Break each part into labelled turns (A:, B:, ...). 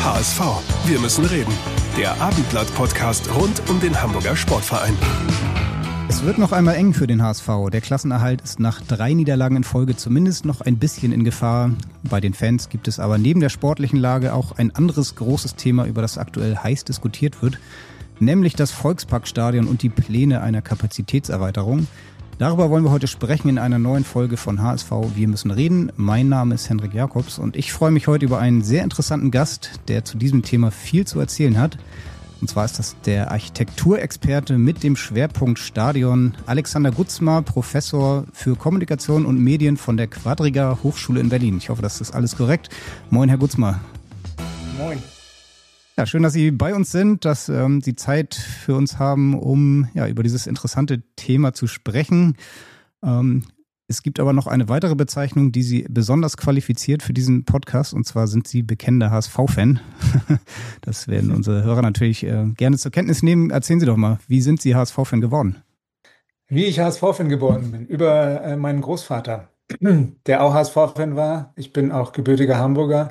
A: HSV, wir müssen reden. Der Abendblatt-Podcast rund um den Hamburger Sportverein.
B: Es wird noch einmal eng für den HSV. Der Klassenerhalt ist nach 3 Niederlagen in Folge zumindest noch ein bisschen in Gefahr. Bei den Fans gibt es aber neben der sportlichen Lage auch ein anderes großes Thema, über das aktuell heiß diskutiert wird, nämlich das Volksparkstadion und die Pläne einer Kapazitätserweiterung. Darüber wollen wir heute sprechen in einer neuen Folge von HSV Wir müssen reden. Mein Name ist Hendrik Jakobs und ich freue mich heute über einen sehr interessanten Gast, der zu diesem Thema viel zu erzählen hat. Und zwar ist das der Architekturexperte mit dem Schwerpunkt Stadion, Alexander Gutzma, Professor für Kommunikation und Medien von der Quadriga Hochschule in Berlin. Ich hoffe, das ist alles korrekt. Moin, Herr Gutzma.
C: Moin.
B: Ja, schön, dass Sie bei uns sind, dass Sie Zeit für uns haben, um über dieses interessante Thema zu sprechen. Es gibt aber noch eine weitere Bezeichnung, die Sie besonders qualifiziert für diesen Podcast, und zwar sind Sie bekennender HSV-Fan. Das werden unsere Hörer natürlich gerne zur Kenntnis nehmen. Erzählen Sie doch mal, wie sind Sie HSV-Fan geworden?
C: Wie ich HSV-Fan geworden bin? Über meinen Großvater, der auch HSV-Fan war. Ich bin auch gebürtiger Hamburger.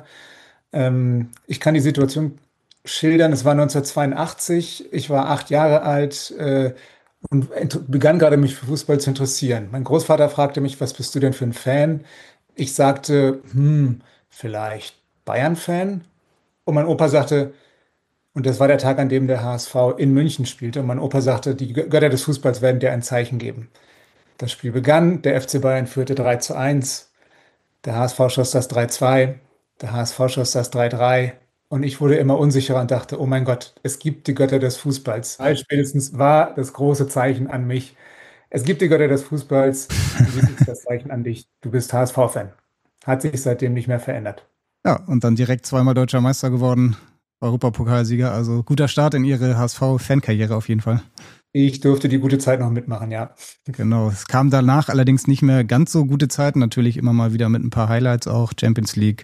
C: Ich kann die Situation schildern. Es war 1982. Ich war 8 Jahre alt und begann gerade mich für Fußball zu interessieren. Mein Großvater fragte mich, was bist du denn für ein Fan? Ich sagte, vielleicht Bayern-Fan. Und mein Opa sagte, und das war der Tag, an dem der HSV in München spielte. Und mein Opa sagte, die Götter des Fußballs werden dir ein Zeichen geben. Das Spiel begann, der FC Bayern führte 3-1. Der HSV schoss das 3-2. Der HSV schoss das 3-3. Und ich wurde immer unsicherer und dachte, oh mein Gott, es gibt die Götter des Fußballs. Spätestens war das große Zeichen an mich. Es gibt die Götter des Fußballs. Und dies ist das Zeichen an dich. Du bist HSV-Fan. Hat sich seitdem nicht mehr verändert.
B: Ja, und dann direkt 2-mal deutscher Meister geworden, Europapokalsieger. Also guter Start in Ihre HSV-Fankarriere auf jeden Fall.
C: Ich durfte die gute Zeit noch mitmachen, ja.
B: Genau, es kam danach allerdings nicht mehr ganz so gute Zeiten. Natürlich immer mal wieder mit ein paar Highlights auch, Champions League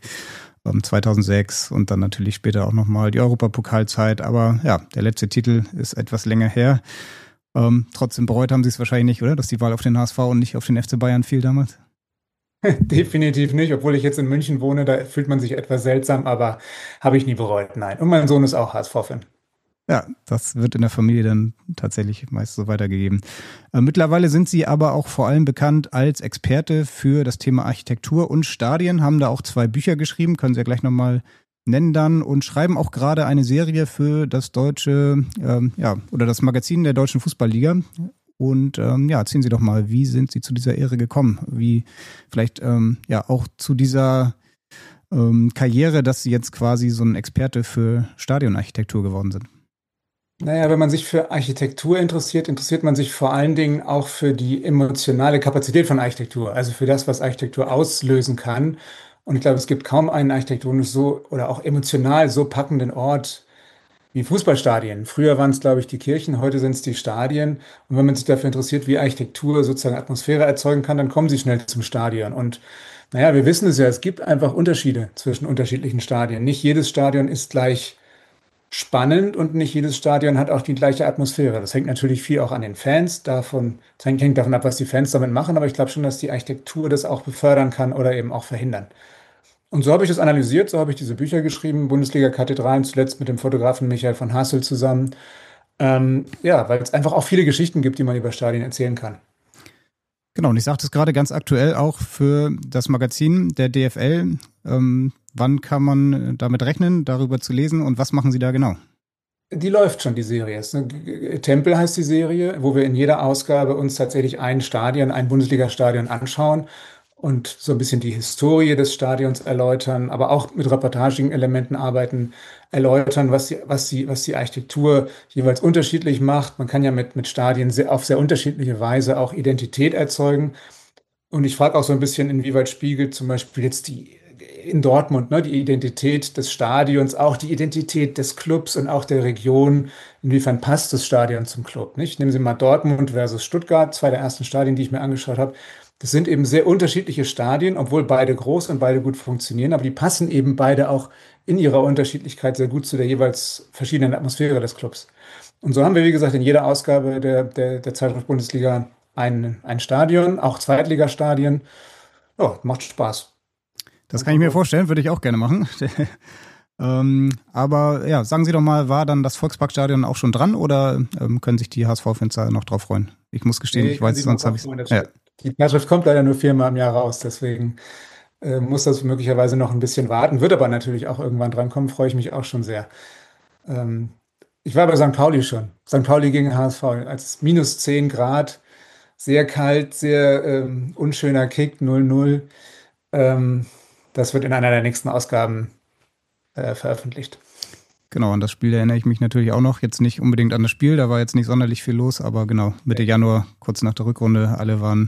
B: 2006 und dann natürlich später auch nochmal die Europapokalzeit. Aber ja, der letzte Titel ist etwas länger her. Trotzdem bereut haben Sie es wahrscheinlich nicht, oder? Dass die Wahl auf den HSV und nicht auf den FC Bayern fiel damals?
C: Definitiv nicht, obwohl ich jetzt in München wohne, da fühlt man sich etwas seltsam, aber habe ich nie bereut, nein. Und mein Sohn ist auch HSV-Fan.
B: Ja, das wird in der Familie dann tatsächlich meist so weitergegeben. Mittlerweile sind Sie aber auch vor allem bekannt als Experte für das Thema Architektur und Stadien, haben da auch 2 Bücher geschrieben, können Sie ja gleich nochmal nennen dann, und schreiben auch gerade eine Serie für das deutsche, oder das Magazin der Deutschen Fußballliga. Und erzählen Sie doch mal, wie sind Sie zu dieser Ehre gekommen? Wie vielleicht auch zu dieser Karriere, dass Sie jetzt quasi so ein Experte für Stadionarchitektur geworden sind?
C: Naja, wenn man sich für Architektur interessiert, interessiert man sich vor allen Dingen auch für die emotionale Kapazität von Architektur, also für das, was Architektur auslösen kann. Und ich glaube, es gibt kaum einen architektonisch so oder auch emotional so packenden Ort wie Fußballstadien. Früher waren es, glaube ich, die Kirchen, heute sind es die Stadien. Und wenn man sich dafür interessiert, wie Architektur sozusagen Atmosphäre erzeugen kann, dann kommen Sie schnell zum Stadion. Und naja, wir wissen es ja, es gibt einfach Unterschiede zwischen unterschiedlichen Stadien. Nicht jedes Stadion ist gleich spannend und nicht jedes Stadion hat auch die gleiche Atmosphäre. Das hängt natürlich viel auch an den Fans, das hängt davon ab, was die Fans damit machen, aber ich glaube schon, dass die Architektur das auch befördern kann oder eben auch verhindern. Und so habe ich das analysiert, so habe ich diese Bücher geschrieben, Bundesliga-Kathedralen, zuletzt mit dem Fotografen Michael von Hassel zusammen. Weil es einfach auch viele Geschichten gibt, die man über Stadien erzählen kann.
B: Genau, und ich sagte es gerade ganz aktuell auch für das Magazin der DFL. Wann kann man damit rechnen, darüber zu lesen, und was machen Sie da genau?
C: Die läuft schon, die Serie. Tempel heißt die Serie, wo wir in jeder Ausgabe uns tatsächlich ein Bundesliga-Stadion anschauen und so ein bisschen die Historie des Stadions erläutern, aber auch mit reportagigen Elementen arbeiten, erläutern, was die Architektur jeweils unterschiedlich macht. Man kann ja mit Stadien auf sehr unterschiedliche Weise auch Identität erzeugen. Und ich frage auch so ein bisschen, inwieweit spiegelt zum Beispiel jetzt in Dortmund, ne, die Identität des Stadions, auch die Identität des Clubs und auch der Region, inwiefern passt das Stadion zum Club, nicht? Nehmen Sie mal Dortmund versus Stuttgart, 2 der ersten Stadien, die ich mir angeschaut habe. Das sind eben sehr unterschiedliche Stadien, obwohl beide groß und beide gut funktionieren, aber die passen eben beide auch in ihrer Unterschiedlichkeit sehr gut zu der jeweils verschiedenen Atmosphäre des Clubs. Und so haben wir, wie gesagt, in jeder Ausgabe der Zeitschrift Bundesliga ein Stadion, auch Zweitligastadien. Ja, macht Spaß.
B: Das kann ich mir vorstellen, würde ich auch gerne machen. Aber ja, sagen Sie doch mal, war dann das Volksparkstadion auch schon dran oder können sich die HSV-Fans da noch drauf freuen? Ich muss gestehen,
C: Nee,
B: ich
C: kann
B: weiß,
C: sich noch
B: sonst habe
C: drauf
B: ich
C: freuen.
B: ja.
C: Die Zeitschrift kommt leider nur 4-mal im Jahr raus, deswegen muss das möglicherweise noch ein bisschen warten, wird aber natürlich auch irgendwann drankommen, freue ich mich auch schon sehr. Ähm, Ich war bei St. Pauli schon. St. Pauli gegen HSV, als minus 10 Grad, sehr kalt, sehr unschöner Kick, 0-0. Ähm, Das wird in einer der nächsten Ausgaben veröffentlicht.
B: Genau, an das Spiel erinnere ich mich natürlich auch noch. Jetzt nicht unbedingt an das Spiel, da war jetzt nicht sonderlich viel los, aber genau, Mitte Januar, kurz nach der Rückrunde, alle waren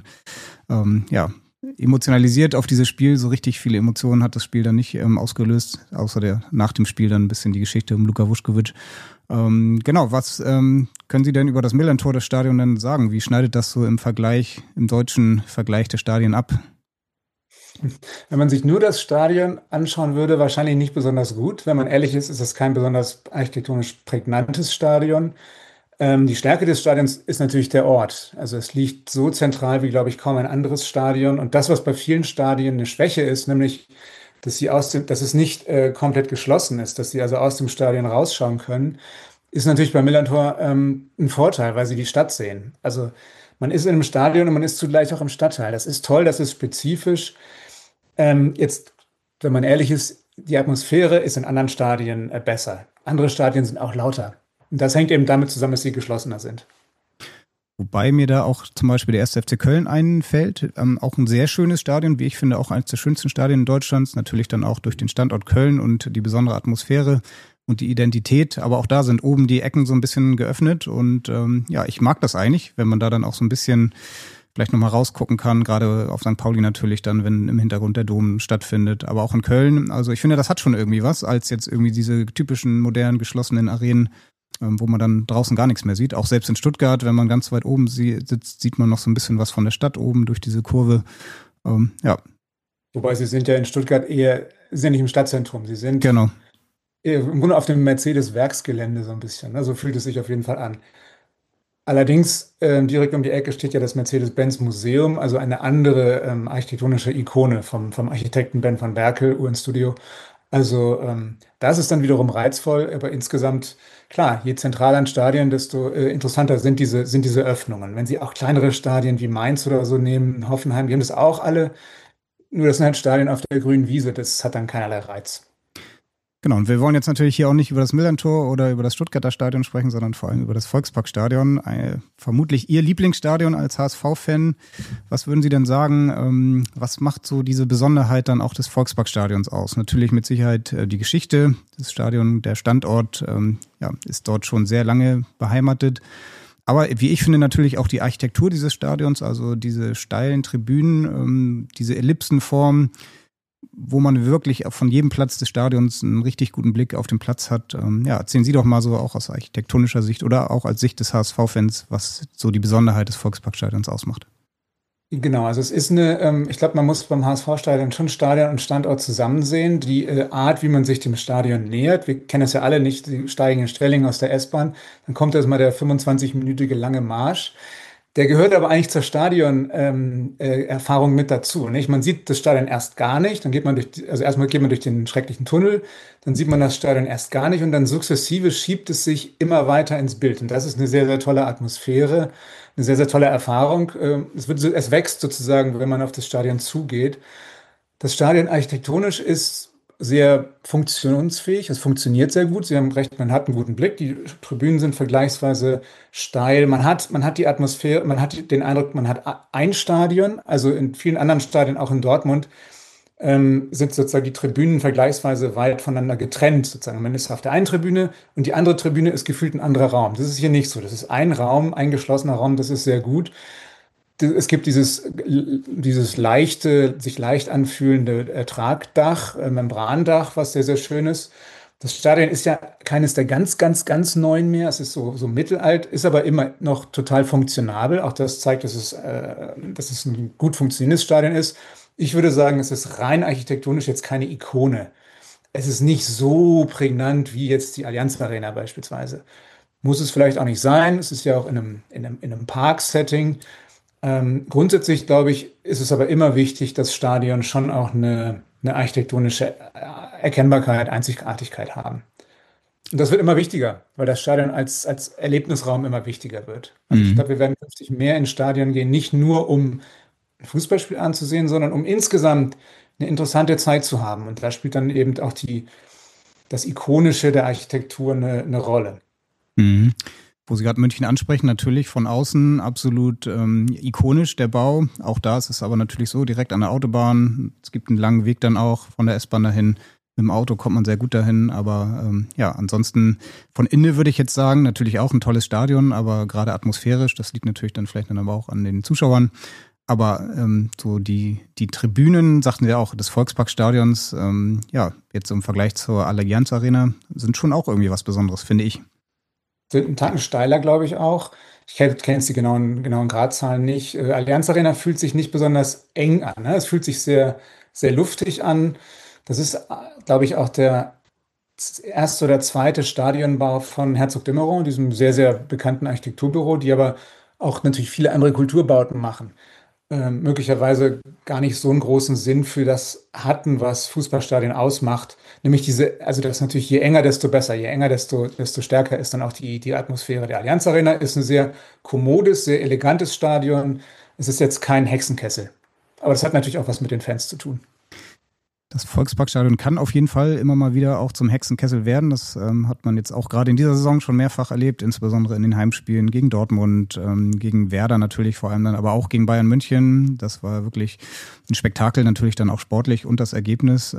B: emotionalisiert auf dieses Spiel. So richtig viele Emotionen hat das Spiel dann nicht ausgelöst, außer nach dem Spiel dann ein bisschen die Geschichte um Luka Vušković. Genau, was können Sie denn über das Millern-Tor des Stadions dann sagen? Wie schneidet das so im deutschen Vergleich der Stadien ab?
C: Wenn man sich nur das Stadion anschauen würde, wahrscheinlich nicht besonders gut. Wenn man ehrlich ist, ist es kein besonders architektonisch prägnantes Stadion. Die Stärke des Stadions ist natürlich der Ort. Also es liegt so zentral wie, glaube ich, kaum ein anderes Stadion. Und das, was bei vielen Stadien eine Schwäche ist, nämlich, dass es nicht komplett geschlossen ist, dass sie also aus dem Stadion rausschauen können, ist natürlich beim Millerntor ein Vorteil, weil sie die Stadt sehen. Also man ist in einem Stadion und man ist zugleich auch im Stadtteil. Das ist toll, das ist spezifisch. Jetzt, wenn man ehrlich ist, die Atmosphäre ist in anderen Stadien besser. Andere Stadien sind auch lauter. Und das hängt eben damit zusammen, dass sie geschlossener sind.
B: Wobei mir da auch zum Beispiel der 1. FC Köln einfällt. Auch ein sehr schönes Stadion, wie ich finde, auch eines der schönsten Stadien Deutschlands. Natürlich dann auch durch den Standort Köln und die besondere Atmosphäre und die Identität. Aber auch da sind oben die Ecken so ein bisschen geöffnet. Und ich mag das eigentlich, wenn man da dann auch so ein bisschen vielleicht nochmal rausgucken kann, gerade auf St. Pauli natürlich dann, wenn im Hintergrund der Dom stattfindet, aber auch in Köln. Also ich finde, das hat schon irgendwie was, als jetzt irgendwie diese typischen modernen, geschlossenen Arenen, wo man dann draußen gar nichts mehr sieht. Auch selbst in Stuttgart, wenn man ganz weit oben sitzt, sieht man noch so ein bisschen was von der Stadt oben durch diese Kurve.
C: Wobei sie sind ja in Stuttgart sind nicht im Stadtzentrum, sie sind
B: genau.
C: Im Grunde auf dem Mercedes-Werksgelände so ein bisschen. Ne? So fühlt es sich auf jeden Fall an. Allerdings, direkt um die Ecke steht ja das Mercedes-Benz Museum, also eine andere architektonische Ikone vom Architekten Ben van Berkel, Uhrenstudio. Also das ist dann wiederum reizvoll, aber insgesamt, klar, je zentraler ein Stadion, desto interessanter sind diese Öffnungen. Wenn Sie auch kleinere Stadien wie Mainz oder so nehmen, Hoffenheim, die haben das auch alle, nur das sind halt Stadien auf der grünen Wiese, das hat dann keinerlei Reiz.
B: Genau, und wir wollen jetzt natürlich hier auch nicht über das Millerntor oder über das Stuttgarter Stadion sprechen, sondern vor allem über das Volksparkstadion. Vermutlich Ihr Lieblingsstadion als HSV-Fan. Was würden Sie denn sagen, was macht so diese Besonderheit dann auch des Volksparkstadions aus? Natürlich mit Sicherheit die Geschichte des Stadions, der Standort ist dort schon sehr lange beheimatet. Aber wie ich finde, natürlich auch die Architektur dieses Stadions, also diese steilen Tribünen, diese Ellipsenform, wo man wirklich von jedem Platz des Stadions einen richtig guten Blick auf den Platz hat. Erzählen Sie doch mal so auch aus architektonischer Sicht oder auch als Sicht des HSV-Fans, was so die Besonderheit des Volksparkstadions ausmacht.
C: Genau, also es ist ich glaube, man muss beim HSV-Stadion schon Stadion und Standort zusammen sehen. Die Art, wie man sich dem Stadion nähert, wir kennen es ja alle nicht, Sie steigen in Stellingen aus der S-Bahn, dann kommt erstmal der 25-minütige lange Marsch. Der gehört aber eigentlich zur Stadion-Erfahrung mit dazu. Nicht? Man sieht das Stadion erst gar nicht, dann geht man also erstmal geht man durch den schrecklichen Tunnel, dann sieht man das Stadion erst gar nicht und dann sukzessive schiebt es sich immer weiter ins Bild. Und das ist eine sehr, sehr tolle Atmosphäre, eine sehr, sehr tolle Erfahrung. Es wächst sozusagen, wenn man auf das Stadion zugeht. Das Stadion architektonisch ist sehr funktionsfähig. Es funktioniert sehr gut. Sie haben recht, man hat einen guten Blick. Die Tribünen sind vergleichsweise steil. Man hat die Atmosphäre, man hat den Eindruck, man hat ein Stadion. Also in vielen anderen Stadien, auch in Dortmund, sind sozusagen die Tribünen vergleichsweise weit voneinander getrennt. Sozusagen. Man ist auf der einen Tribüne und die andere Tribüne ist gefühlt ein anderer Raum. Das ist hier nicht so. Das ist ein Raum, ein geschlossener Raum. Das ist sehr gut. Es gibt dieses leichte, sich leicht anfühlende Tragdach, Membrandach, was sehr, sehr schön ist. Das Stadion ist ja keines der ganz, ganz, ganz neuen mehr. Es ist so mittelalt, ist aber immer noch total funktionabel. Auch das zeigt, dass es ein gut funktionierendes Stadion ist. Ich würde sagen, es ist rein architektonisch jetzt keine Ikone. Es ist nicht so prägnant wie jetzt die Allianz Arena beispielsweise. Muss es vielleicht auch nicht sein. Es ist ja auch in einem Park-Setting. Grundsätzlich, glaube ich, ist es aber immer wichtig, das Stadion schon auch eine eine architektonische Erkennbarkeit, Einzigartigkeit haben. Und das wird immer wichtiger, weil das Stadion als Erlebnisraum immer wichtiger wird. Also ich
B: Mhm.
C: glaube, wir werden künftig mehr ins Stadion gehen, nicht nur um ein Fußballspiel anzusehen, sondern um insgesamt eine interessante Zeit zu haben. Und da spielt dann eben auch das Ikonische der Architektur eine Rolle.
B: Mhm. Wo Sie gerade München ansprechen, natürlich von außen absolut ikonisch der Bau. Auch da ist es aber natürlich so, direkt an der Autobahn. Es gibt einen langen Weg dann auch von der S-Bahn dahin. Mit dem Auto kommt man sehr gut dahin, aber ja, ansonsten von innen würde ich jetzt sagen, natürlich auch ein tolles Stadion, aber gerade atmosphärisch, das liegt natürlich dann vielleicht dann aber auch an den Zuschauern. Aber so die Tribünen, sagten wir auch, des Volksparkstadions, ja, jetzt im Vergleich zur Allianz Arena, sind schon auch irgendwie was Besonderes, finde ich.
C: Sind einen Tacken steiler, glaube ich auch. Ich kenne jetzt die genauen Gradzahlen nicht. Allianz Arena fühlt sich nicht besonders eng an. Ne? Es fühlt sich sehr luftig an. Das ist, glaube ich, auch der erste oder zweite Stadionbau von Herzog de Meuron, diesem sehr bekannten Architekturbüro, die aber auch natürlich viele andere Kulturbauten machen. Möglicherweise gar nicht so einen großen Sinn für das hatten, was Fußballstadien ausmacht. Nämlich also das ist natürlich je enger, desto besser. Je enger, desto stärker ist dann auch die Atmosphäre. Der Allianz Arena ist ein sehr kommodes, sehr elegantes Stadion. Es ist jetzt kein Hexenkessel. Aber das hat natürlich auch was mit den Fans zu tun.
B: Das Volksparkstadion kann auf jeden Fall immer mal wieder auch zum Hexenkessel werden. Das hat man jetzt auch gerade in dieser Saison schon mehrfach erlebt, insbesondere in den Heimspielen gegen Dortmund, gegen Werder natürlich vor allem dann, aber auch gegen Bayern München. Das war wirklich ein Spektakel, natürlich dann auch sportlich und das Ergebnis.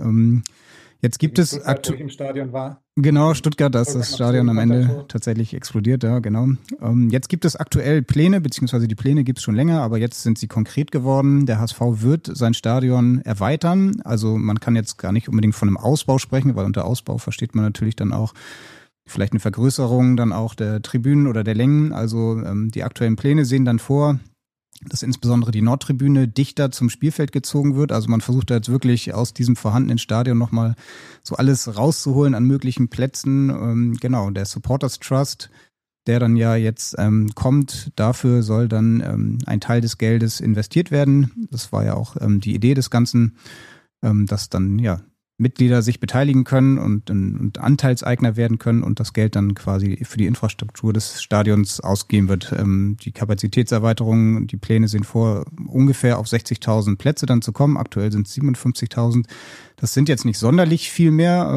B: Jetzt gibt es
C: Wo ich im Stadion war.
B: Genau, Stuttgart, da ist das
C: Vollkommen
B: Stadion am Ende
C: Kontertor.
B: tatsächlich explodiert, ja, genau. Jetzt gibt es aktuell Pläne, beziehungsweise die Pläne gibt es schon länger, aber jetzt sind sie konkret geworden. Der HSV wird sein Stadion erweitern. Also man kann jetzt gar nicht unbedingt von einem Ausbau sprechen, weil unter Ausbau versteht man natürlich dann auch vielleicht eine Vergrößerung dann auch der Tribünen oder der Längen. Also die aktuellen Pläne sehen dann vor, dass insbesondere die Nordtribüne dichter zum Spielfeld gezogen wird. Also man versucht da jetzt wirklich aus diesem vorhandenen Stadion nochmal so alles rauszuholen an möglichen Plätzen. Genau, der Supporters Trust, der dann ja jetzt kommt, dafür soll dann ein Teil des Geldes investiert werden. Das war ja auch die Idee des Ganzen, dass dann ja Mitglieder sich beteiligen können und Anteilseigner werden können und das Geld dann quasi für die Infrastruktur des Stadions ausgeben wird. Die Kapazitätserweiterung, die Pläne sehen vor, ungefähr auf 60.000 Plätze dann zu kommen. Aktuell sind es 57.000. Das sind jetzt nicht sonderlich viel mehr.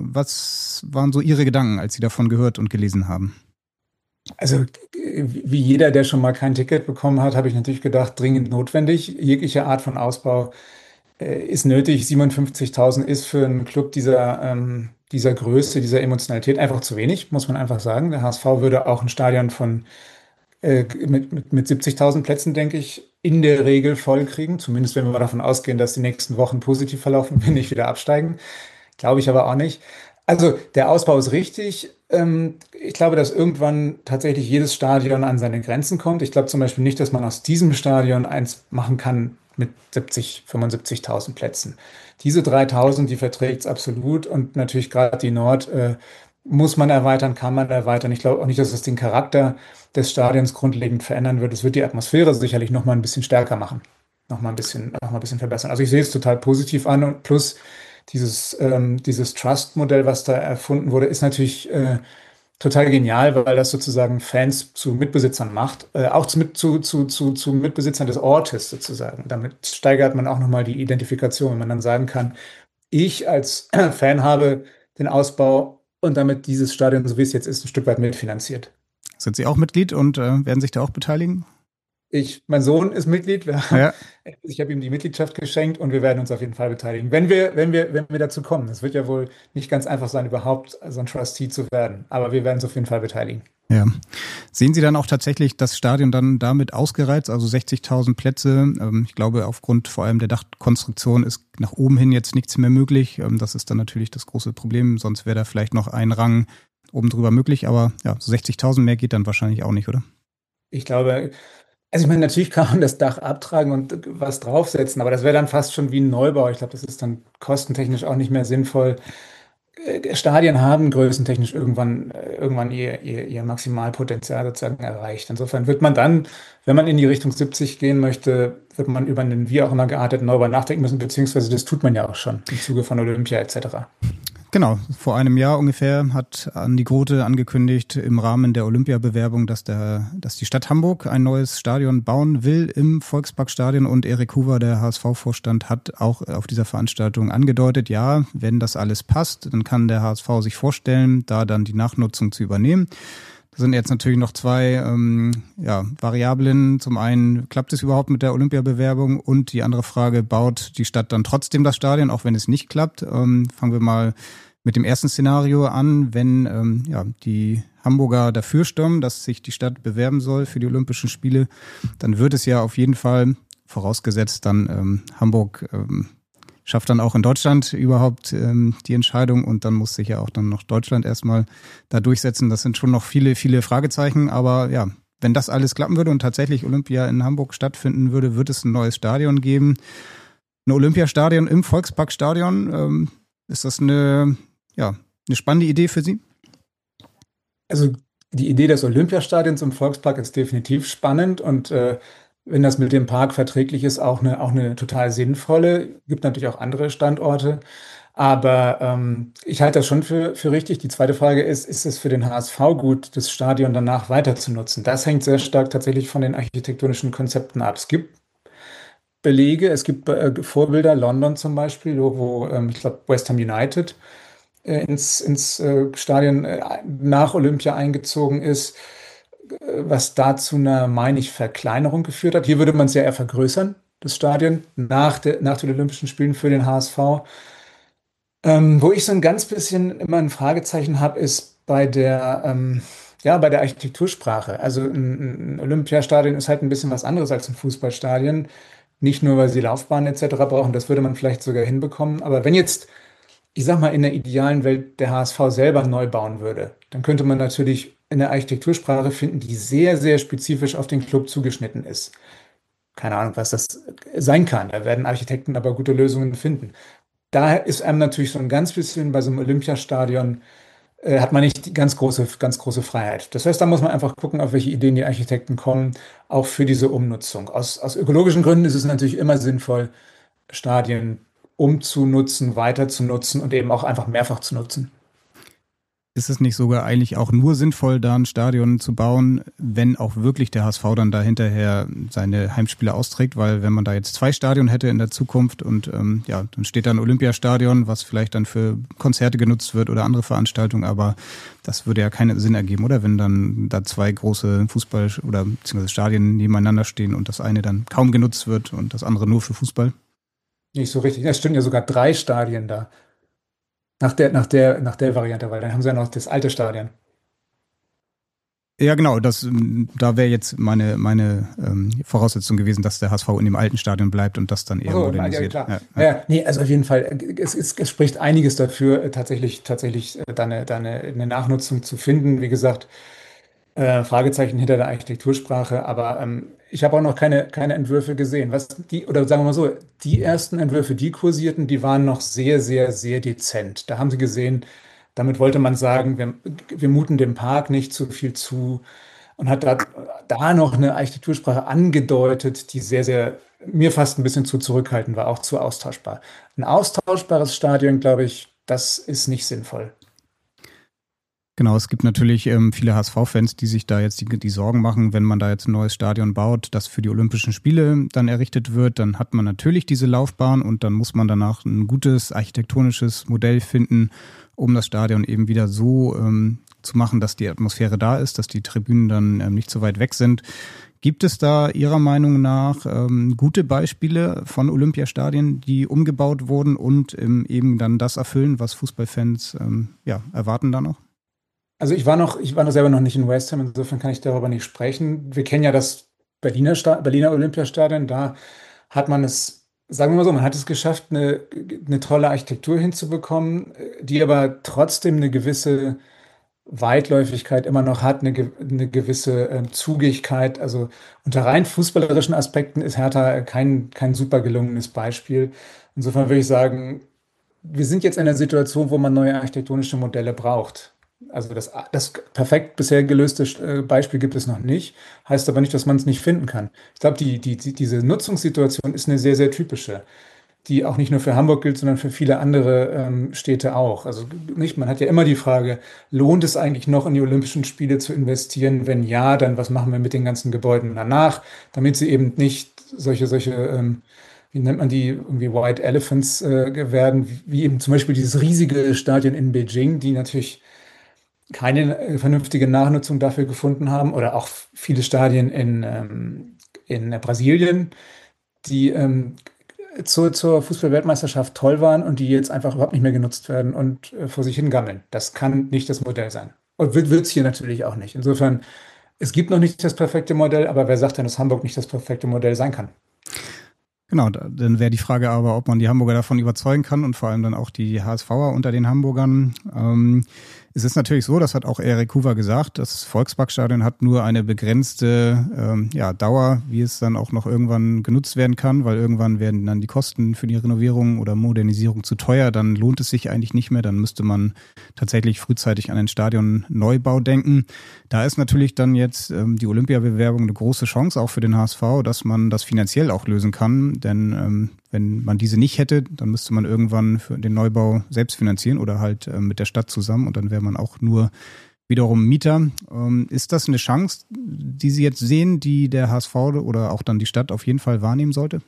B: Was waren so Ihre Gedanken, als Sie davon gehört und gelesen haben?
C: Also wie jeder, der schon mal kein Ticket bekommen hat, habe ich natürlich gedacht, dringend notwendig. Jegliche Art von Ausbau ist nötig. 57.000 ist für einen Club dieser Größe, dieser Emotionalität einfach zu wenig, muss man einfach sagen. Der HSV würde auch ein Stadion mit 70.000 Plätzen, denke ich, in der Regel voll kriegen. Zumindest wenn wir davon ausgehen, dass die nächsten Wochen positiv verlaufen und wir nicht wieder absteigen. Glaube ich aber auch nicht. Also der Ausbau ist richtig. Ich glaube, dass irgendwann tatsächlich jedes Stadion an seine Grenzen kommt. Ich glaube zum Beispiel nicht, dass man aus diesem Stadion eins machen kann mit 70, 75.000 Plätzen. Diese 3.000, die verträgt es absolut. Und natürlich gerade die Nord muss man erweitern, kann man erweitern. Ich glaube auch nicht, dass es den Charakter des Stadions grundlegend verändern wird. Es wird die Atmosphäre sicherlich noch mal ein bisschen stärker machen, noch mal ein bisschen verbessern. Also ich sehe es total positiv an und plus dieses Trust-Modell, was da erfunden wurde, ist natürlich total genial, weil das sozusagen Fans zu Mitbesitzern macht, auch zu Mitbesitzern des Ortes sozusagen. Damit steigert man auch nochmal die Identifikation, wenn man dann sagen kann, ich als Fan habe den Ausbau und damit dieses Stadion, so wie es jetzt ist, ein Stück weit mitfinanziert.
B: Sind Sie auch Mitglied und werden sich da auch beteiligen?
C: Mein Sohn ist Mitglied.
B: Ja.
C: Ich habe ihm die Mitgliedschaft geschenkt und wir werden uns auf jeden Fall beteiligen, wenn wir dazu kommen. Es wird ja wohl nicht ganz einfach sein, überhaupt so ein Trustee zu werden, aber wir werden uns auf jeden Fall beteiligen.
B: Ja. Sehen Sie dann auch tatsächlich das Stadion dann damit ausgereizt, also 60.000 Plätze? Ich glaube, aufgrund vor allem der Dachkonstruktion ist nach oben hin jetzt nichts mehr möglich. Das ist dann natürlich das große Problem, sonst wäre da vielleicht noch ein Rang oben drüber möglich, aber ja, so 60.000 mehr geht dann wahrscheinlich auch nicht, oder?
C: Ich glaube, also ich meine, natürlich kann man das Dach abtragen und was draufsetzen, aber das wäre dann fast schon wie ein Neubau. Ich glaube, das ist dann kostentechnisch auch nicht mehr sinnvoll. Stadien haben größentechnisch irgendwann ihr Maximalpotenzial sozusagen erreicht. Insofern wird man dann, wenn man in die Richtung 70 gehen möchte, wird man über einen wie auch immer gearteten Neubau nachdenken müssen, beziehungsweise das tut man ja auch schon im Zuge von Olympia etc.
B: Genau, vor einem Jahr ungefähr hat Andi Grote angekündigt im Rahmen der Olympiabewerbung, dass die Stadt Hamburg ein neues Stadion bauen will im Volksparkstadion, und Erik Huber, der HSV-Vorstand, hat auch auf dieser Veranstaltung angedeutet, ja, wenn das alles passt, dann kann der HSV sich vorstellen, da dann die Nachnutzung zu übernehmen. Da sind jetzt natürlich noch zwei Variablen. Zum einen, klappt es überhaupt mit der Olympiabewerbung? Und die andere Frage, baut die Stadt dann trotzdem das Stadion, auch wenn es nicht klappt? Fangen wir mal mit dem ersten Szenario an. Wenn die Hamburger dafür stürmen, dass sich die Stadt bewerben soll für die Olympischen Spiele, dann wird es ja auf jeden Fall, vorausgesetzt dann Hamburg schafft dann auch in Deutschland überhaupt die Entscheidung, und dann muss sich ja auch dann noch Deutschland erstmal da durchsetzen. Das sind schon noch viele, viele Fragezeichen, aber ja, wenn das alles klappen würde und tatsächlich Olympia in Hamburg stattfinden würde, wird es ein neues Stadion geben. Ein Olympiastadion im Volksparkstadion. Ist das eine spannende Idee für Sie?
C: Also die Idee des Olympiastadions im Volkspark ist definitiv spannend und wenn das mit dem Park verträglich ist, auch eine total sinnvolle. Gibt natürlich auch andere Standorte. Aber ich halte das schon für richtig. Die zweite Frage ist es für den HSV gut, das Stadion danach weiter zu nutzen? Das hängt sehr stark tatsächlich von den architektonischen Konzepten ab. Es gibt Belege, es gibt Vorbilder, London zum Beispiel, wo ich glaube, West Ham United ins Stadion nach Olympia eingezogen ist, was dazu einer, meine ich, Verkleinerung geführt hat. Hier würde man es ja eher vergrößern, das Stadion, nach den Olympischen Spielen für den HSV. Wo ich so ein ganz bisschen immer ein Fragezeichen habe, ist bei der Architektursprache. Also ein Olympiastadion ist halt ein bisschen was anderes als ein Fußballstadion. Nicht nur, weil sie Laufbahnen etc. brauchen, das würde man vielleicht sogar hinbekommen. Aber wenn jetzt, ich sag mal, in der idealen Welt der HSV selber neu bauen würde, dann könnte man natürlich eine Architektursprache finden, die sehr, sehr spezifisch auf den Club zugeschnitten ist. Keine Ahnung, was das sein kann. Da werden Architekten aber gute Lösungen finden. Da ist einem natürlich so ein ganz bisschen bei so einem Olympiastadion, hat man nicht die ganz große Freiheit. Das heißt, da muss man einfach gucken, auf welche Ideen die Architekten kommen, auch für diese Umnutzung. Aus ökologischen Gründen ist es natürlich immer sinnvoll, Stadien umzunutzen, weiter zu nutzen und eben auch einfach mehrfach zu nutzen.
B: Ist es nicht sogar eigentlich auch nur sinnvoll, da ein Stadion zu bauen, wenn auch wirklich der HSV dann da hinterher seine Heimspiele austrägt? Weil wenn man da jetzt 2 Stadien hätte in der Zukunft und dann steht da ein Olympiastadion, was vielleicht dann für Konzerte genutzt wird oder andere Veranstaltungen, aber das würde ja keinen Sinn ergeben, oder? Wenn dann da 2 große Fußball- oder beziehungsweise Stadien nebeneinander stehen und das eine dann kaum genutzt wird und das andere nur für Fußball.
C: Nicht so richtig. Es stehen ja sogar 3 Stadien da. Nach der Variante, weil dann haben sie ja noch das alte Stadion.
B: Ja, genau, da wäre jetzt meine Voraussetzung gewesen, dass der HSV in dem alten Stadion bleibt und das dann eher modernisiert.
C: Ja, klar. Ja, nee, also auf jeden Fall, es spricht einiges dafür, tatsächlich da eine Nachnutzung zu finden. Wie gesagt, Fragezeichen hinter der Architektursprache, aber ich habe auch noch keine Entwürfe gesehen. Oder sagen wir mal so, die ersten Entwürfe, die kursierten, die waren noch sehr, sehr, sehr dezent. Da haben sie gesehen, damit wollte man sagen, wir muten dem Park nicht zu viel zu, und hat da noch eine Architektursprache angedeutet, die sehr, sehr, mir fast ein bisschen zu zurückhaltend war, auch zu austauschbar. Ein austauschbares Stadion, glaube ich, das ist nicht sinnvoll.
B: Genau, es gibt natürlich viele HSV-Fans, die sich da jetzt die Sorgen machen, wenn man da jetzt ein neues Stadion baut, das für die Olympischen Spiele dann errichtet wird, dann hat man natürlich diese Laufbahn und dann muss man danach ein gutes architektonisches Modell finden, um das Stadion eben wieder so zu machen, dass die Atmosphäre da ist, dass die Tribünen dann nicht so weit weg sind. Gibt es da Ihrer Meinung nach gute Beispiele von Olympiastadien, die umgebaut wurden und eben dann das erfüllen, was Fußballfans erwarten da noch?
C: Also ich war noch selber noch nicht in West Ham, insofern kann ich darüber nicht sprechen. Wir kennen ja das Berliner Olympiastadion, da hat man es, sagen wir mal so, man hat es geschafft, eine tolle Architektur hinzubekommen, die aber trotzdem eine gewisse Weitläufigkeit immer noch hat, eine gewisse Zugigkeit. Also unter rein fußballerischen Aspekten ist Hertha kein super gelungenes Beispiel. Insofern würde ich sagen, wir sind jetzt in einer Situation, wo man neue architektonische Modelle braucht. Also das perfekt bisher gelöste Beispiel gibt es noch nicht, heißt aber nicht, dass man es nicht finden kann. Ich glaube, diese Nutzungssituation ist eine sehr, sehr typische, die auch nicht nur für Hamburg gilt, sondern für viele andere Städte auch. Also nicht, man hat ja immer die Frage, lohnt es eigentlich noch in die Olympischen Spiele zu investieren? Wenn ja, dann was machen wir mit den ganzen Gebäuden danach, damit sie eben nicht solche wie nennt man die, irgendwie White Elephants werden, wie eben zum Beispiel dieses riesige Stadion in Beijing, die natürlich keine vernünftige Nachnutzung dafür gefunden haben, oder auch viele Stadien in Brasilien, die zur Fußball-Weltmeisterschaft toll waren und die jetzt einfach überhaupt nicht mehr genutzt werden und vor sich hingammeln. Das kann nicht das Modell sein. Und wird es hier natürlich auch nicht. Insofern, es gibt noch nicht das perfekte Modell, aber wer sagt denn, dass Hamburg nicht das perfekte Modell sein kann?
B: Genau, dann wäre die Frage aber, ob man die Hamburger davon überzeugen kann und vor allem dann auch die HSVer unter den Hamburgern. Es ist natürlich so, das hat auch Erik Hoover gesagt, das Volksparkstadion hat nur eine begrenzte Dauer, wie es dann auch noch irgendwann genutzt werden kann, weil irgendwann werden dann die Kosten für die Renovierung oder Modernisierung zu teuer, dann lohnt es sich eigentlich nicht mehr, dann müsste man tatsächlich frühzeitig an den Stadionneubau denken. Da ist natürlich dann jetzt die Olympiabewerbung eine große Chance auch für den HSV, dass man das finanziell auch lösen kann, denn wenn man diese nicht hätte, dann müsste man irgendwann für den Neubau selbst finanzieren oder halt mit der Stadt zusammen und dann wäre man auch nur wiederum Mieter. Ist das eine Chance, die Sie jetzt sehen, die der HSV oder auch dann die Stadt auf jeden Fall wahrnehmen sollte?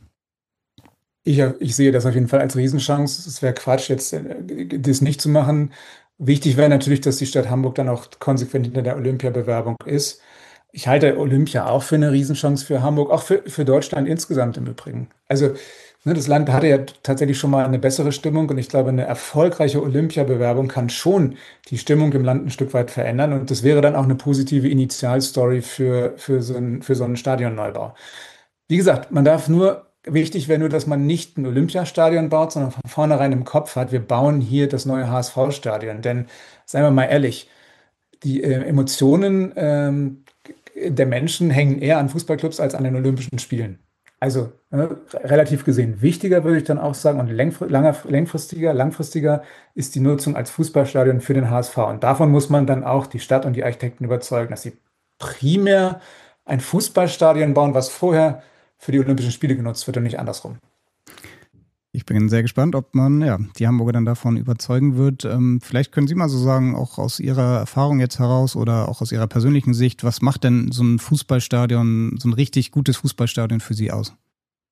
C: Ich sehe das auf jeden Fall als Riesenchance. Es wäre Quatsch, jetzt das nicht zu machen. Wichtig wäre natürlich, dass die Stadt Hamburg dann auch konsequent hinter der Olympiabewerbung ist. Ich halte Olympia auch für eine Riesenchance für Hamburg, auch für Deutschland insgesamt im Übrigen. Also das Land hatte ja tatsächlich schon mal eine bessere Stimmung und ich glaube, eine erfolgreiche Olympiabewerbung kann schon die Stimmung im Land ein Stück weit verändern und das wäre dann auch eine positive Initialstory für so einen Stadionneubau. Wie gesagt, wichtig wäre nur, dass man nicht ein Olympiastadion baut, sondern von vornherein im Kopf hat, wir bauen hier das neue HSV-Stadion. Denn, seien wir mal ehrlich, die Emotionen der Menschen hängen eher an Fußballclubs als an den Olympischen Spielen. Also relativ gesehen wichtiger, würde ich dann auch sagen, und langfristiger ist die Nutzung als Fußballstadion für den HSV. Und davon muss man dann auch die Stadt und die Architekten überzeugen, dass sie primär ein Fußballstadion bauen, was vorher für die Olympischen Spiele genutzt wird und nicht andersrum.
B: Ich bin sehr gespannt, ob man die Hamburger dann davon überzeugen wird. Vielleicht können Sie mal so sagen, auch aus Ihrer Erfahrung jetzt heraus oder auch aus Ihrer persönlichen Sicht, was macht denn so ein Fußballstadion, so ein richtig gutes Fußballstadion für Sie aus?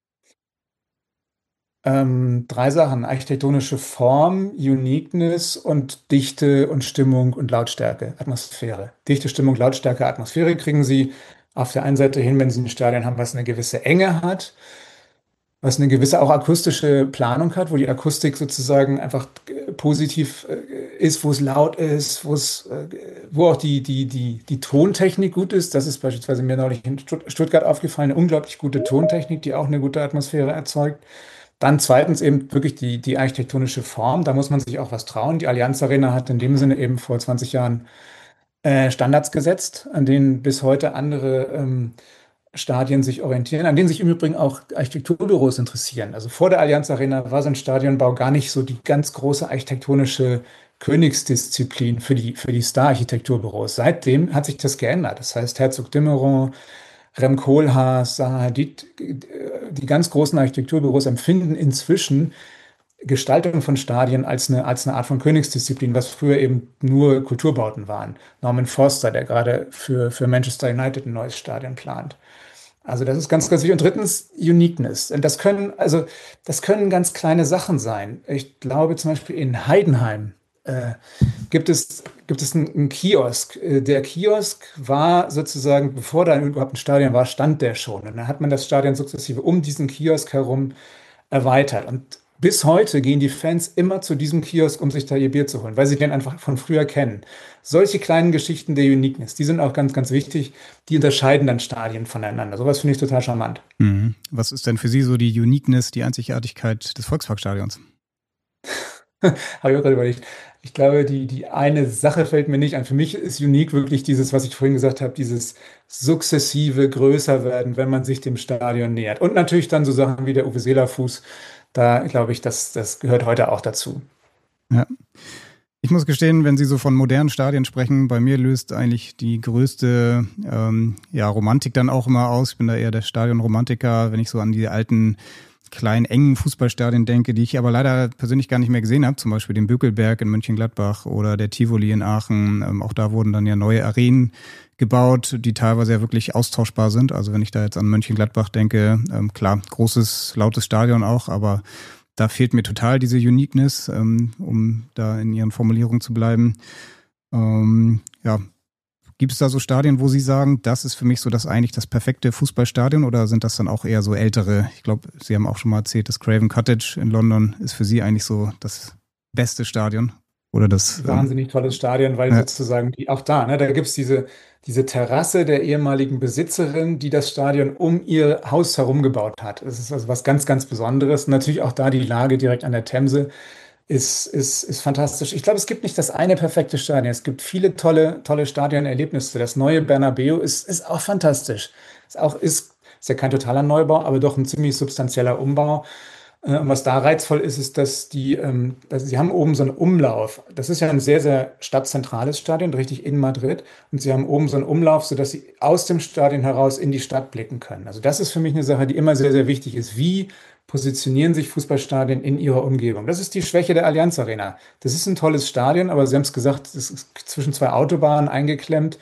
C: 3 Sachen: architektonische Form, Uniqueness und Dichte und Stimmung und Lautstärke, Atmosphäre. Dichte, Stimmung, Lautstärke, Atmosphäre kriegen Sie auf der einen Seite hin, wenn Sie ein Stadion haben, was eine gewisse Enge hat, was eine gewisse auch akustische Planung hat, wo die Akustik sozusagen einfach positiv ist, wo es laut ist, wo auch die Tontechnik gut ist. Das ist beispielsweise mir neulich in Stuttgart aufgefallen, eine unglaublich gute Tontechnik, die auch eine gute Atmosphäre erzeugt. Dann zweitens eben wirklich die architektonische Form. Da muss man sich auch was trauen. Die Allianz Arena hat in dem Sinne eben vor 20 Jahren Standards gesetzt, an denen bis heute andere Stadien sich orientieren, an denen sich im Übrigen auch Architekturbüros interessieren. Also vor der Allianz Arena war so ein Stadionbau gar nicht so die ganz große architektonische Königsdisziplin für die Star-Architekturbüros. Seitdem hat sich das geändert. Das heißt, Herzog de Meuron, Rem Koolhaas, Zaha Hadid, die ganz großen Architekturbüros empfinden inzwischen Gestaltung von Stadien als eine Art von Königsdisziplin, was früher eben nur Kulturbauten waren. Norman Foster, der gerade für Manchester United ein neues Stadion plant. Also das ist ganz, ganz wichtig. Und drittens Uniqueness. Und das können ganz kleine Sachen sein. Ich glaube zum Beispiel in Heidenheim gibt es einen Kiosk. Der Kiosk war sozusagen, bevor da überhaupt ein Stadion war, stand der schon. Und dann hat man das Stadion sukzessive um diesen Kiosk herum erweitert. Und bis heute gehen die Fans immer zu diesem Kiosk, um sich da ihr Bier zu holen, weil sie den einfach von früher kennen. Solche kleinen Geschichten der Uniqueness, die sind auch ganz, ganz wichtig. Die unterscheiden dann Stadien voneinander. Sowas finde ich total charmant.
B: Mhm. Was ist denn für Sie so die Uniqueness, die Einzigartigkeit des Volksparkstadions?
C: Habe ich auch gerade überlegt. Ich glaube, die eine Sache fällt mir nicht ein. Für mich ist unique wirklich dieses, was ich vorhin gesagt habe, dieses sukzessive größer werden, wenn man sich dem Stadion nähert. Und natürlich dann so Sachen wie der Uwe Seeler Fuß. Da glaube ich, das gehört heute auch dazu.
B: Ja. Ich muss gestehen, wenn Sie so von modernen Stadien sprechen, bei mir löst eigentlich die größte Romantik dann auch immer aus. Ich bin da eher der Stadionromantiker, wenn ich so an die alten, kleinen, engen Fußballstadien denke, die ich aber leider persönlich gar nicht mehr gesehen habe. Zum Beispiel den Bökelberg in Mönchengladbach oder der Tivoli in Aachen. Auch da wurden dann ja neue Arenen gebaut, die teilweise ja wirklich austauschbar sind. Also wenn ich da jetzt an Mönchengladbach denke, klar, großes, lautes Stadion auch, aber da fehlt mir total diese Uniqueness, um da in Ihren Formulierungen zu bleiben. Gibt es da so Stadien, wo Sie sagen, das ist für mich so eigentlich das perfekte Fußballstadion, oder sind das dann auch eher so ältere? Ich glaube, Sie haben auch schon mal erzählt, das Craven Cottage in London ist für Sie eigentlich so das beste Stadion. Oder das
C: Wahnsinnig tolles Stadion, weil sozusagen auch da, ne, da gibt es diese Terrasse der ehemaligen Besitzerin, die das Stadion um ihr Haus herum gebaut hat. Das ist also was ganz, ganz Besonderes. Und natürlich auch da die Lage direkt an der Themse ist fantastisch. Ich glaube, es gibt nicht das eine perfekte Stadion. Es gibt viele tolle Stadionerlebnisse. Das neue Bernabéu ist auch fantastisch. Ist ja kein totaler Neubau, aber doch ein ziemlich substanzieller Umbau. Und was da reizvoll ist, ist, dass sie haben oben so einen Umlauf. Das ist ja ein sehr, sehr stadtzentrales Stadion, richtig in Madrid. Und sie haben oben so einen Umlauf, sodass sie aus dem Stadion heraus in die Stadt blicken können. Also das ist für mich eine Sache, die immer sehr, sehr wichtig ist. Wie positionieren sich Fußballstadien in ihrer Umgebung? Das ist die Schwäche der Allianz Arena. Das ist ein tolles Stadion, aber Sie haben es gesagt, es ist zwischen zwei Autobahnen eingeklemmt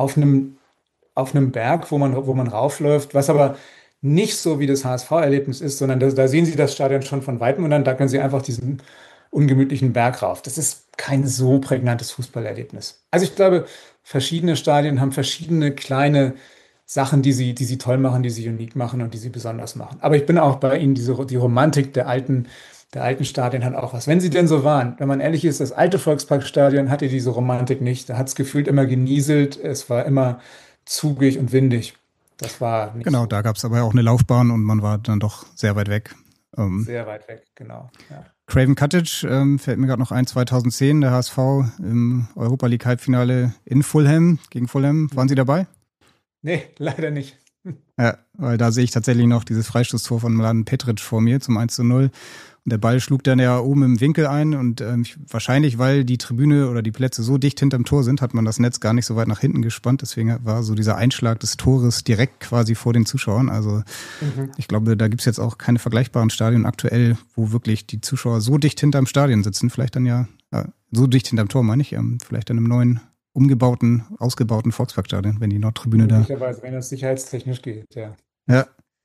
C: auf einem Berg, wo man raufläuft, was aber nicht so wie das HSV-Erlebnis ist, sondern da sehen Sie das Stadion schon von weitem und dann dackeln Sie einfach diesen ungemütlichen Berg rauf. Das ist kein so prägnantes Fußballerlebnis. Also ich glaube, verschiedene Stadien haben verschiedene kleine Sachen, die sie toll machen, die sie unique machen und die sie besonders machen. Aber ich bin auch bei Ihnen, die Romantik der alten Stadien hat auch was. Wenn sie denn so waren, wenn man ehrlich ist, das alte Volksparkstadion hatte diese Romantik nicht. Da hat es gefühlt immer genieselt, es war immer zugig und windig. Das war nicht
B: genau,
C: so.
B: da gab es aber auch eine Laufbahn und man war dann doch sehr weit weg.
C: Sehr weit weg, genau. Ja.
B: Craven Cottage fällt mir gerade noch ein, 2010, der HSV im Europa League Halbfinale in Fulham, gegen Fulham. Waren Sie dabei?
C: Nee, leider nicht.
B: Ja, weil da sehe ich tatsächlich noch dieses Freistoßtor von Mladen Petric vor mir zum 1:0. Und der Ball schlug dann ja oben im Winkel ein und wahrscheinlich, weil die Tribüne oder die Plätze so dicht hinterm Tor sind, hat man das Netz gar nicht so weit nach hinten gespannt. Deswegen war so dieser Einschlag des Tores direkt quasi vor den Zuschauern. Also ich glaube, da gibt's jetzt auch keine vergleichbaren Stadien aktuell, wo wirklich die Zuschauer so dicht hinterm Stadion sitzen. Vielleicht dann so dicht hinterm Tor, meine ich, vielleicht dann im neuen ausgebauten Volksparkstadion, wenn die Nordtribüne da.
C: Möglicherweise, wenn es sicherheitstechnisch geht, ja.
B: Ja.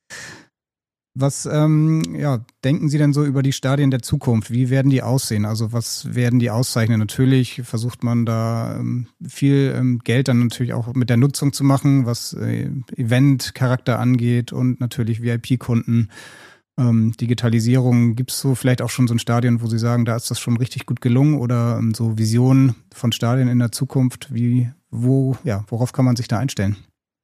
B: Was denken Sie denn so über die Stadien der Zukunft? Wie werden die aussehen? Also was werden die auszeichnen? Natürlich versucht man da viel Geld dann natürlich auch mit der Nutzung zu machen, was Event-Charakter angeht und natürlich VIP-Kunden. Digitalisierung, gibt es so vielleicht auch schon so ein Stadion, wo Sie sagen, da ist das schon richtig gut gelungen, oder so Visionen von Stadien in der Zukunft, worauf kann man sich da einstellen?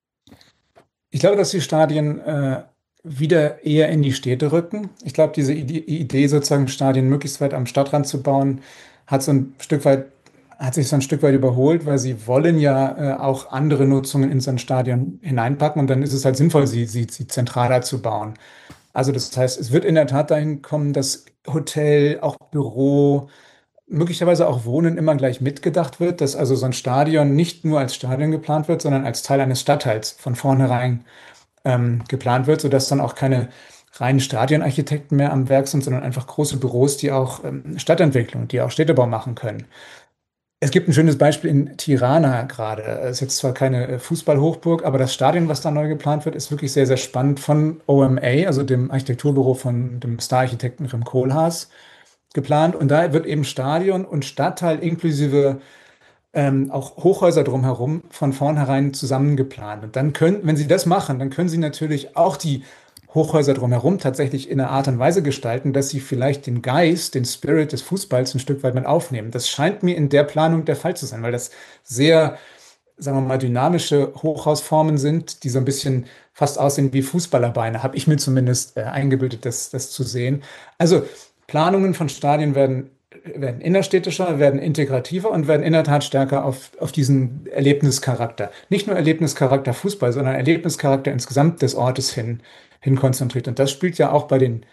C: Ich glaube, dass die Stadien wieder eher in die Städte rücken. Ich glaube, diese Idee, sozusagen Stadien möglichst weit am Stadtrand zu bauen, hat sich so ein Stück weit überholt, weil sie wollen ja auch andere Nutzungen in so ein Stadion hineinpacken, und dann ist es halt sinnvoll, sie zentraler zu bauen. Also das heißt, es wird in der Tat dahin kommen, dass Hotel, auch Büro, möglicherweise auch Wohnen immer gleich mitgedacht wird, dass also so ein Stadion nicht nur als Stadion geplant wird, sondern als Teil eines Stadtteils von vornherein geplant wird, sodass dann auch keine reinen Stadionarchitekten mehr am Werk sind, sondern einfach große Büros, die auch Stadtentwicklung, die auch Städtebau machen können. Es gibt ein schönes Beispiel in Tirana gerade. Es ist jetzt zwar keine Fußballhochburg, aber das Stadion, was da neu geplant wird, ist wirklich sehr, sehr spannend, von OMA, also dem Architekturbüro von dem Stararchitekten Rem Koolhaas, geplant. Und da wird eben Stadion und Stadtteil inklusive auch Hochhäuser drumherum von vornherein zusammen geplant. Und dann wenn Sie das machen, dann können Sie natürlich auch die Hochhäuser drumherum tatsächlich in einer Art und Weise gestalten, dass sie vielleicht den Geist, den Spirit des Fußballs ein Stück weit mit aufnehmen. Das scheint mir in der Planung der Fall zu sein, weil das sehr, sagen wir mal, dynamische Hochhausformen sind, die so ein bisschen fast aussehen wie Fußballerbeine, habe ich mir zumindest eingebildet, das zu sehen. Also Planungen von Stadien werden innerstädtischer, werden integrativer und werden in der Tat stärker auf diesen Erlebnischarakter. Nicht nur Erlebnischarakter Fußball, sondern Erlebnischarakter insgesamt des Ortes hin konzentriert. Und das spielt ja auch bei den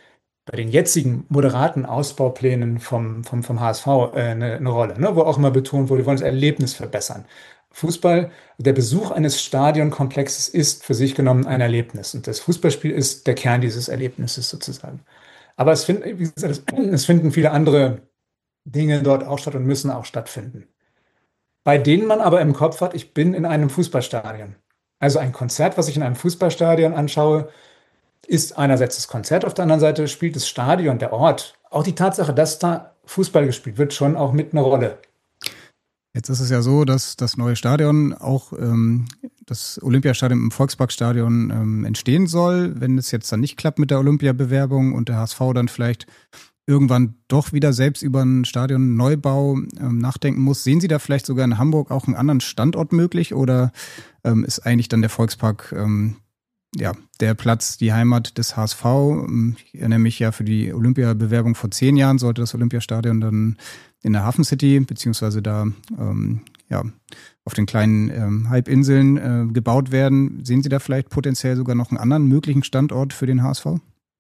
C: bei den jetzigen moderaten Ausbauplänen vom HSV eine Rolle, ne? Wo auch immer betont wurde, wir wollen das Erlebnis verbessern. Fußball, der Besuch eines Stadionkomplexes ist für sich genommen ein Erlebnis. Und das Fußballspiel ist der Kern dieses Erlebnisses sozusagen. Aber wie gesagt, es finden viele andere Dinge dort auch statt und müssen auch stattfinden. Bei denen man aber im Kopf hat, ich bin in einem Fußballstadion. Also ein Konzert, was ich in einem Fußballstadion anschaue, ist einerseits das Konzert, auf der anderen Seite spielt das Stadion, der Ort, auch die Tatsache, dass da Fußball gespielt wird, schon auch mit einer Rolle.
B: Jetzt ist es ja so, dass das neue Stadion auch das Olympiastadion im Volksparkstadion entstehen soll. Wenn es jetzt dann nicht klappt mit der Olympiabewerbung und der HSV dann vielleicht irgendwann doch wieder selbst über einen Stadionneubau nachdenken muss, sehen Sie da vielleicht sogar in Hamburg auch einen anderen Standort möglich oder ist eigentlich dann der Volkspark der Platz, die Heimat des HSV? Ich erinnere mich ja, für die Olympiabewerbung vor 10 Jahren sollte das Olympiastadion dann in der Hafen City, beziehungsweise da auf den kleinen Halbinseln gebaut werden. Sehen Sie da vielleicht potenziell sogar noch einen anderen möglichen Standort für den HSV?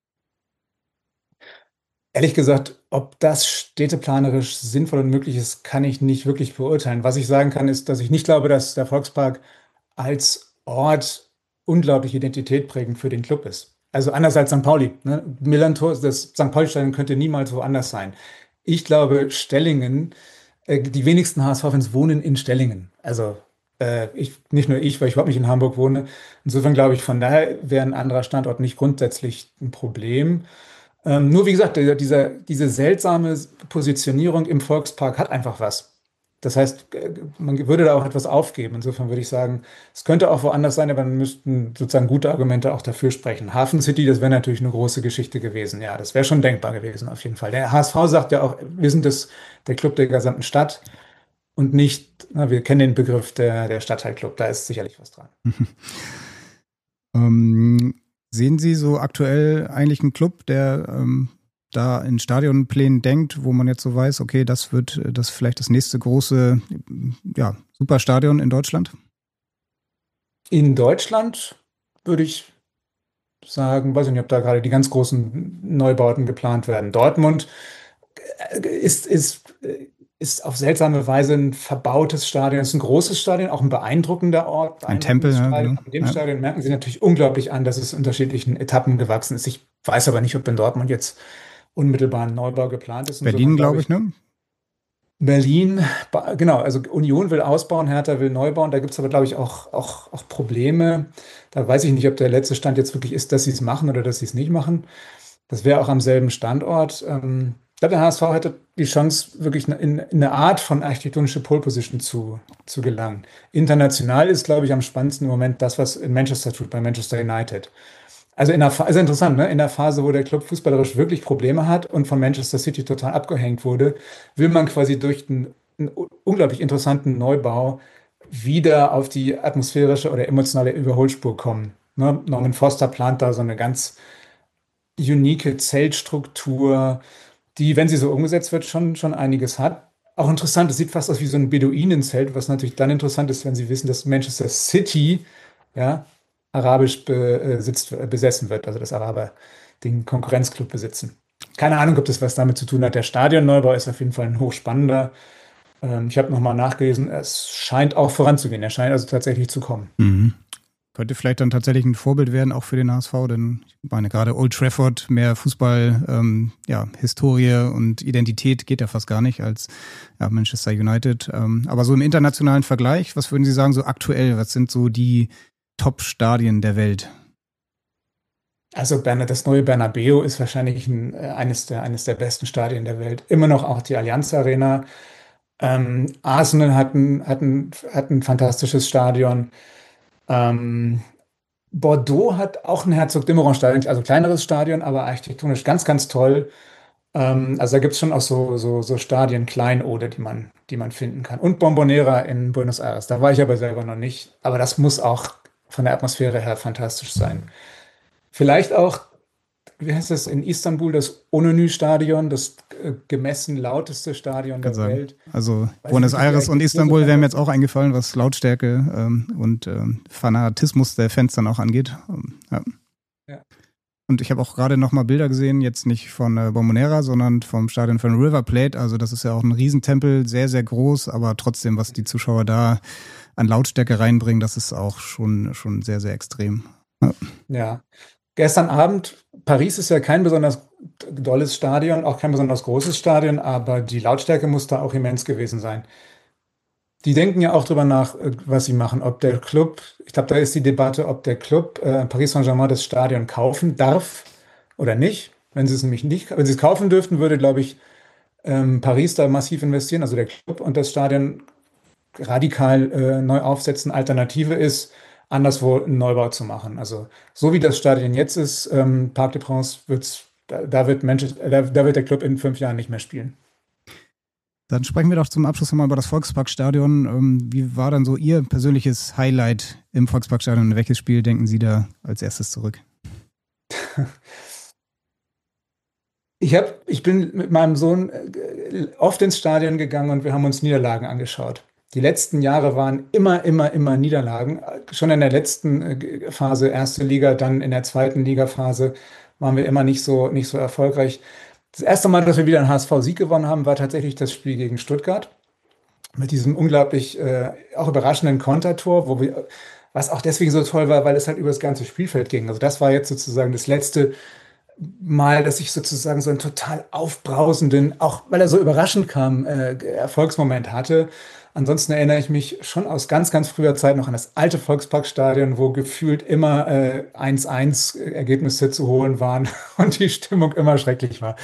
C: Ehrlich gesagt, ob das städteplanerisch sinnvoll und möglich ist, kann ich nicht wirklich beurteilen. Was ich sagen kann, ist, dass ich nicht glaube, dass der Volkspark als Ort unglaublich identitätprägend für den Club ist. Also anders als St. Pauli. Ne? Millerntor, das St. Pauli-Stadion könnte niemals woanders sein. Ich glaube, Stellingen, die wenigsten HSV-Fans wohnen in Stellingen. Also nicht nur ich, weil ich überhaupt nicht in Hamburg wohne. Insofern glaube ich, von daher wäre ein anderer Standort nicht grundsätzlich ein Problem. Nur wie gesagt, diese seltsame Positionierung im Volkspark hat einfach was. Das heißt, man würde da auch etwas aufgeben. Insofern würde ich sagen, es könnte auch woanders sein, aber dann müssten sozusagen gute Argumente auch dafür sprechen. Hafen City, das wäre natürlich eine große Geschichte gewesen. Ja, das wäre schon denkbar gewesen, auf jeden Fall. Der HSV sagt ja auch, wir sind der Club der gesamten Stadt und nicht, wir kennen den Begriff der Stadtteilclub, da ist sicherlich was dran.
B: Sehen Sie so aktuell eigentlich einen Club, der da in Stadionplänen denkt, wo man jetzt so weiß, okay, das wird das vielleicht das nächste große Superstadion in Deutschland?
C: In Deutschland würde ich sagen, weiß ich nicht, ob da gerade die ganz großen Neubauten geplant werden. Dortmund ist auf seltsame Weise ein verbautes Stadion. Es ist ein großes Stadion, auch ein beeindruckender Ort.
B: Ein Tempel, ja, genau.
C: In dem Stadion merken Sie natürlich unglaublich an, dass es in unterschiedlichen Etappen gewachsen ist. Ich weiß aber nicht, ob in Dortmund jetzt unmittelbar ein Neubau geplant ist.
B: Berlin, glaube ich, ne?
C: Berlin, genau, also Union will ausbauen, Hertha will neu bauen. Da gibt es aber, glaube ich, auch Probleme. Da weiß ich nicht, ob der letzte Stand jetzt wirklich ist, dass sie es machen oder dass sie es nicht machen. Das wäre auch am selben Standort. Ich glaube, der HSV hätte die Chance, wirklich in eine Art von architektonische Pole Position zu gelangen. International ist, glaube ich, am spannendsten im Moment das, was in Manchester tut, bei Manchester United. Also ist interessant, ne? In der Phase, wo der Club fußballerisch wirklich Probleme hat und von Manchester City total abgehängt wurde, will man quasi durch einen unglaublich interessanten Neubau wieder auf die atmosphärische oder emotionale Überholspur kommen. Ne? Norman Foster plant da so eine ganz unique Zeltstruktur, die, wenn sie so umgesetzt wird, schon einiges hat. Auch interessant, es sieht fast aus wie so ein Beduinenzelt, was natürlich dann interessant ist, wenn Sie wissen, dass Manchester City, ja, arabisch besessen wird, also dass Araber den Konkurrenzclub besitzen. Keine Ahnung, ob das was damit zu tun hat. Der Stadionneubau ist auf jeden Fall ein hochspannender. Ich habe nochmal nachgelesen, es scheint auch voranzugehen. Er scheint also tatsächlich zu kommen.
B: Mhm. Könnte vielleicht dann tatsächlich ein Vorbild werden, auch für den HSV, denn ich meine, gerade Old Trafford, mehr Fußball, Historie und Identität geht ja fast gar nicht als Manchester United. Aber so im internationalen Vergleich, was würden Sie sagen, so aktuell, was sind so die Top-Stadien der Welt?
C: Also das neue Bernabeu ist wahrscheinlich eines der besten Stadien der Welt. Immer noch auch die Allianz Arena. Arsenal hat ein fantastisches Stadion. Bordeaux hat auch ein Herzog-de-Meuron-Stadion, also kleineres Stadion, aber architektonisch ganz, ganz toll. Also da gibt es schon auch so Stadien, Kleinode, die man finden kann. Und Bombonera in Buenos Aires. Da war ich aber selber noch nicht. Aber das muss auch von der Atmosphäre her fantastisch sein. Vielleicht auch, wie heißt das, in Istanbul, das Onönü-Stadion, das gemessen lauteste Stadion der Welt.
B: Also Buenos Aires und Istanbul wären mir jetzt auch eingefallen, was Lautstärke und Fanatismus der Fans dann auch angeht. Ja. Und ich habe auch gerade nochmal Bilder gesehen, jetzt nicht von Bombonera, sondern vom Stadion von River Plate. Also das ist ja auch ein Riesentempel, sehr, sehr groß, aber trotzdem, was die Zuschauer da an Lautstärke reinbringen, das ist auch schon sehr, sehr extrem.
C: Ja. Gestern Abend, Paris ist ja kein besonders dolles Stadion, auch kein besonders großes Stadion, aber die Lautstärke muss da auch immens gewesen sein. Die denken ja auch drüber nach, was sie machen. Ob der Club, ich glaube, da ist die Debatte, ob der Club Paris Saint-Germain das Stadion kaufen darf oder nicht. Wenn sie es kaufen dürften, würde, glaube ich, Paris da massiv investieren, also der Club, und das Stadion radikal neu aufsetzen. Alternative ist, anderswo einen Neubau zu machen. Also so wie das Stadion jetzt ist, Parc des Princes, da wird der Club in 5 Jahren nicht mehr spielen.
B: Dann sprechen wir doch zum Abschluss nochmal über das Volksparkstadion. Wie war dann so Ihr persönliches Highlight im Volksparkstadion? In welches Spiel denken Sie da als erstes zurück?
C: Ich bin mit meinem Sohn oft ins Stadion gegangen und wir haben uns Niederlagen angeschaut. Die letzten Jahre waren immer Niederlagen. Schon in der letzten Phase, erste Liga, dann in der zweiten Ligaphase waren wir immer nicht so erfolgreich. Das erste Mal, dass wir wieder einen HSV-Sieg gewonnen haben, war tatsächlich das Spiel gegen Stuttgart. Mit diesem unglaublich auch überraschenden Kontertor, was auch deswegen so toll war, weil es halt über das ganze Spielfeld ging. Also das war jetzt sozusagen das letzte Mal, dass ich sozusagen so einen total aufbrausenden, auch weil er so überraschend kam, Erfolgsmoment hatte. Ansonsten erinnere ich mich schon aus ganz früher Zeit noch an das alte Volksparkstadion, wo gefühlt immer 1-1 Ergebnisse zu holen waren und die Stimmung immer schrecklich war.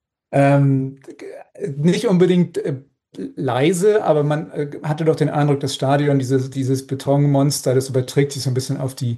C: Nicht unbedingt leise, aber man hatte doch den Eindruck, das Stadion, dieses Betonmonster, das überträgt sich so ein bisschen auf die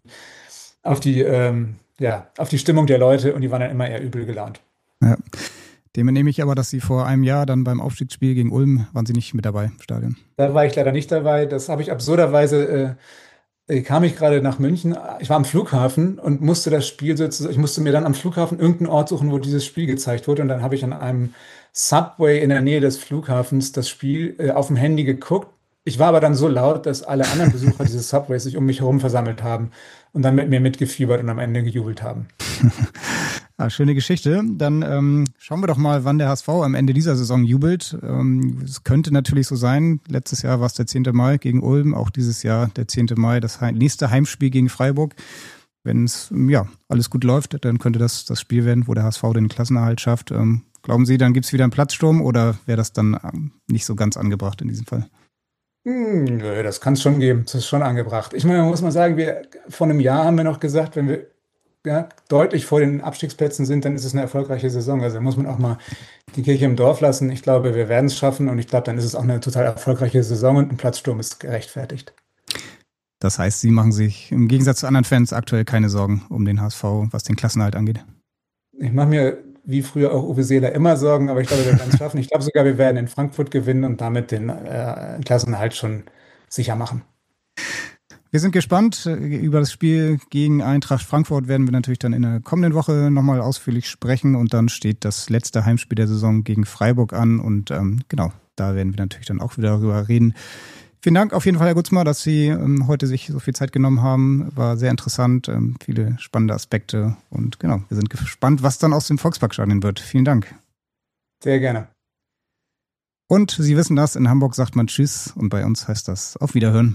C: Stimmung der Leute, und die waren dann immer eher übel gelaunt.
B: Ja. Dem entnehme ich aber, dass Sie vor einem Jahr dann beim Aufstiegsspiel gegen Ulm, waren Sie nicht mit dabei im Stadion?
C: Da war ich leider nicht dabei. Das habe ich absurderweise, kam ich gerade nach München. Ich war am Flughafen und musste ich musste mir dann am Flughafen irgendeinen Ort suchen, wo dieses Spiel gezeigt wurde. Und dann habe ich an einem Subway in der Nähe des Flughafens das Spiel auf dem Handy geguckt. Ich war aber dann so laut, dass alle anderen Besucher dieses Subways sich um mich herum versammelt haben und dann mit mir mitgefiebert und am Ende gejubelt haben.
B: Ja, schöne Geschichte. Dann schauen wir doch mal, wann der HSV am Ende dieser Saison jubelt. Es könnte natürlich so sein, letztes Jahr war es der 10. Mai gegen Ulm, auch dieses Jahr der 10. Mai, das nächste Heimspiel gegen Freiburg. Wenn es alles gut läuft, dann könnte das Spiel werden, wo der HSV den Klassenerhalt schafft. Glauben Sie, dann gibt es wieder einen Platzsturm, oder wäre das dann nicht so ganz angebracht in diesem Fall?
C: Nö, das kann es schon geben. Das ist schon angebracht. Ich meine, muss man sagen, vor einem Jahr haben wir noch gesagt, wenn wir deutlich vor den Abstiegsplätzen sind, dann ist es eine erfolgreiche Saison. Also da muss man auch mal die Kirche im Dorf lassen. Ich glaube, wir werden es schaffen, und ich glaube, dann ist es auch eine total erfolgreiche Saison und ein Platzsturm ist gerechtfertigt.
B: Das heißt, Sie machen sich im Gegensatz zu anderen Fans aktuell keine Sorgen um den HSV, was den Klassenerhalt angeht?
C: Ich mache mir wie früher auch Uwe Seeler immer Sorgen, aber ich glaube, wir werden es schaffen. Ich glaube sogar, wir werden in Frankfurt gewinnen und damit den Klassenerhalt schon sicher machen.
B: Wir sind gespannt. Über das Spiel gegen Eintracht Frankfurt werden wir natürlich dann in der kommenden Woche nochmal ausführlich sprechen, und dann steht das letzte Heimspiel der Saison gegen Freiburg an, und da werden wir natürlich dann auch wieder darüber reden. Vielen Dank auf jeden Fall, Herr Gutzmer, dass Sie heute sich so viel Zeit genommen haben. War sehr interessant, viele spannende Aspekte, und wir sind gespannt, was dann aus dem Volksparkstadion wird. Vielen Dank.
C: Sehr gerne.
B: Und Sie wissen das, in Hamburg sagt man Tschüss, und bei uns heißt das auf Wiederhören.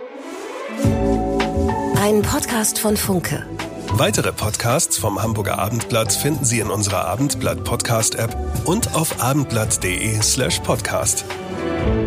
D: Ein Podcast von Funke.
A: Weitere Podcasts vom Hamburger Abendblatt finden Sie in unserer Abendblatt-Podcast-App und auf abendblatt.de/podcast.